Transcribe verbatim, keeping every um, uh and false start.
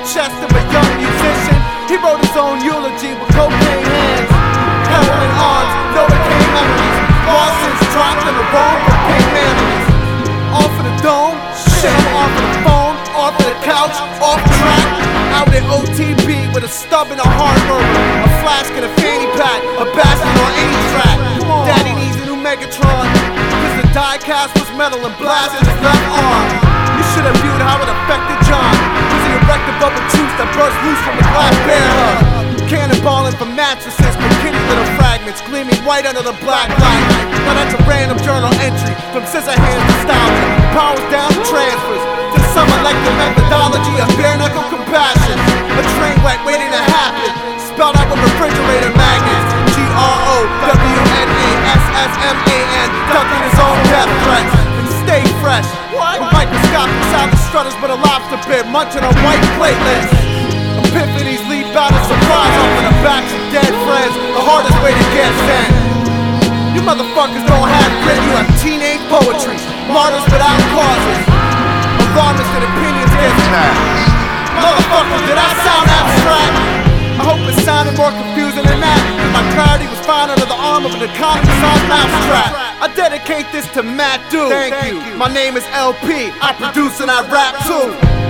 chest of a young musician. He wrote his own eulogy with cocaine hands, heroin arms, Novocaine memories. Lawson's dropped in the wrong for pink memories. Off of the dome, shit, I'm off of the phone, off of the couch, off track. Out at O T B with a stub and a hard murder, a flask and a fanny pack, a bastard on any track. Daddy needs a new Megatron, cause the die cast was metal and blasted his left arm. You should have viewed how it affected John, cause he erected bubble juice that burst loose from the glass bear hug. Cannonballing from mattresses with kitty little fragments gleaming white under the black light. Now that's a random journal entry from scissor hands nostalgia. Powers down transfers to some elective methodology of bare knuckle compassion. A train wreck waiting to happen, spelled out with refrigerator magnets. G R O W N A S S M A N, ducking his own death threats. And stay fresh, with microscopic silent strutters but a lobster bit munching on white platelets. Epiphanies leap out of surprise off of the backs of dead friends, the hardest way to get sent. You motherfuckers don't have grit, you have teenage poetry, martyrs without causes. Alarmist and opinions get mad. Motherfucker, did I sound abstract? I hope it sounded more confusing than that, cause my clarity was found under the arm of an economy-sized mousetrap. I dedicate this to Matt Dude. Thank, Thank you. you. My name is L P, I produce and I rap too.